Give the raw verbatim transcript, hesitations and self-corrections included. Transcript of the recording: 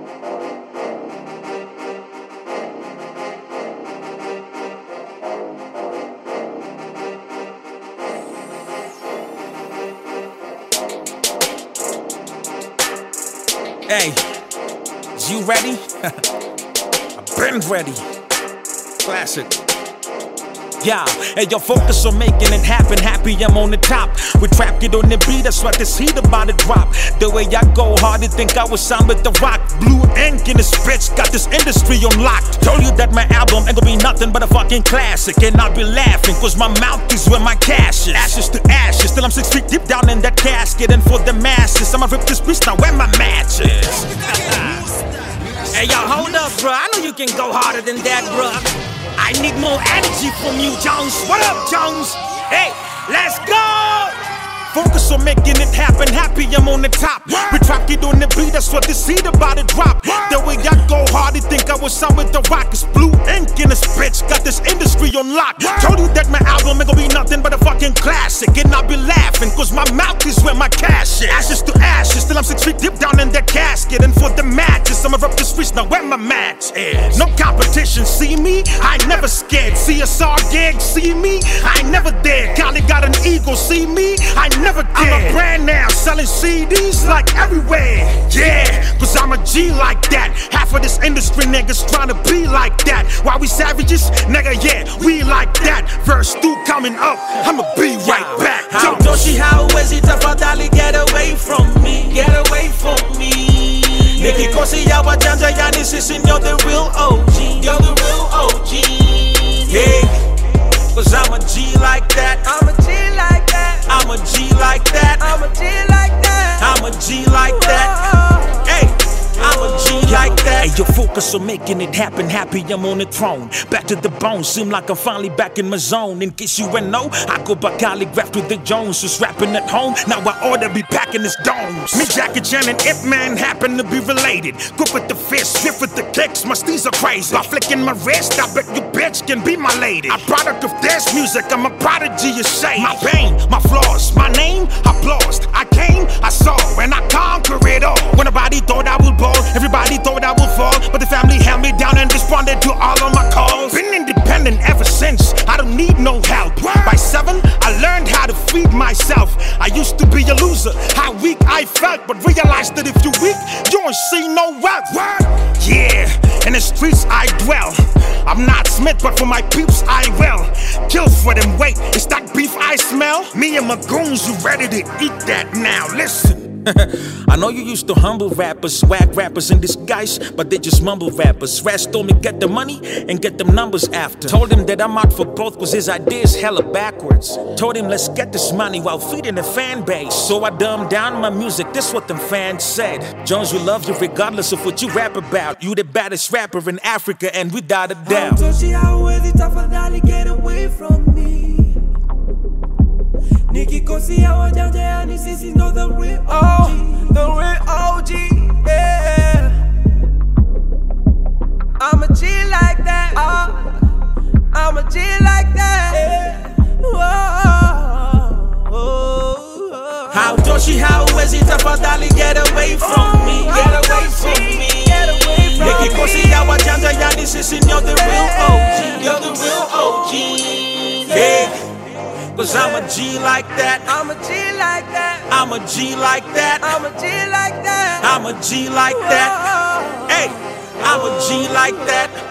Hey, is you ready? I've been ready. Classic. Yeah, hey, yo, focus on making it happen. Happy I'm on the top. We trap it on the beat, that's why this heat about to drop. The way I go hard, you think I was signed with the rock. Blue ink in this bitch, got this industry on lock. Told you that my album ain't gonna be nothing but a fucking classic. And I'll be laughing, cause my mouth is where my cash is. Ashes to ashes, still I'm six feet deep down in that casket. And for the masses, I'ma rip this bitch now where my match is. Hey, yo, hold up, bro. I know you can go harder than that, bro. I need more energy from you, Jones. What up, Jones? Hey, let's go! Focus on making it happen. Happy I'm on the top. We trap it on the beat, that's what this heat about to drop. The way I go hard, you think I was signed with the rock. It's blue ink in this bitch, got this industry on lock. Told you that my album ain't gonna be nothing but a fucking classic. And I'll be laughing, cause my mouth is where my cash is. Ashes to ashes, still I'm six feet deep down in that casket. And for the matches, I'ma rub the streets now where my match is. No competition, see me? I never scared. C S R gig, see me? I never dared. Kali got an ego, see me? I never did. I'm a brand now, selling C Ds like everywhere. Yeah, cause I'm a G like that. Half of this industry niggas trying to be like that. Why we savages? Nigga, yeah, we like that. Verse two coming up, I'ma be right back. How Toshi, how is it tafadhali get away from me? Get away from me. Nikikosi yawa janja yani sisi, you're the real O G. You're the real O G. Yeah, cause I'm a G like that. I'm a G like that. I'm a G like that. I'm a G like that. I'm a G like that. Hey, I'm a G like that. Hey, yo, focus on making it happen. Happy I'm on the throne. Back to the bone, seem like I'm finally back in my zone. In case you ain't know, I go by calligraph to the Jones. Just rapping at home, now I ought to be packing his domes. Me, Jackie Chan and Ip Man happen to be related. Grip with the fist, strip with the kicks, my steez are crazy. By flicking my wrist, I bet you bitch can be my lady. A product of this music, I'm a prodigy, you say. My pain, my flaws, my name, applause. I came, I saw, and I conquer it all. When nobody thought I would ball, everybody thought I would fall. But the family held me down and responded to all of my calls. Been independent ever since, I don't need no help. By seven, I learned how to feed myself. I used to be a loser, how weak I felt, but realized that if you weak, you don't see no wealth. Yeah, in the streets I dwell. I'm not Smith, but for my peeps I will kill for them. Wait, is that beef I smell? Me and my goons, you ready to eat that now? Listen. I know you used to humble rappers, swag rappers in disguise, but they just mumble rappers. Rats told me get the money and get them numbers after. Told him that I'm out for both cause his ideas hella backwards. Told him let's get this money while feeding the fan base. So I dumbed down my music, this what them fans said. Jones, we love you regardless of what you rap about. You the baddest rapper in Africa and without a doubt. Toshi, how is it tafadhali get away from me? Nikikosi yawa janja yani sisi, know the real O G. The real O G, yeah. I'm a G like that. Uh, I'm a G like that. Yeah. Whoa, whoa, whoa. How Toshi, how is it tafadhali get away from me? Get away from me. Nikikosi yawa janja yani sisi, you're the real O G. You're the real O G. Yeah. Cause I'm a G like that. I'm a G like that. I'm a G like that. I'm a G like that. I'm a G like that. Hey, I'm a G like that.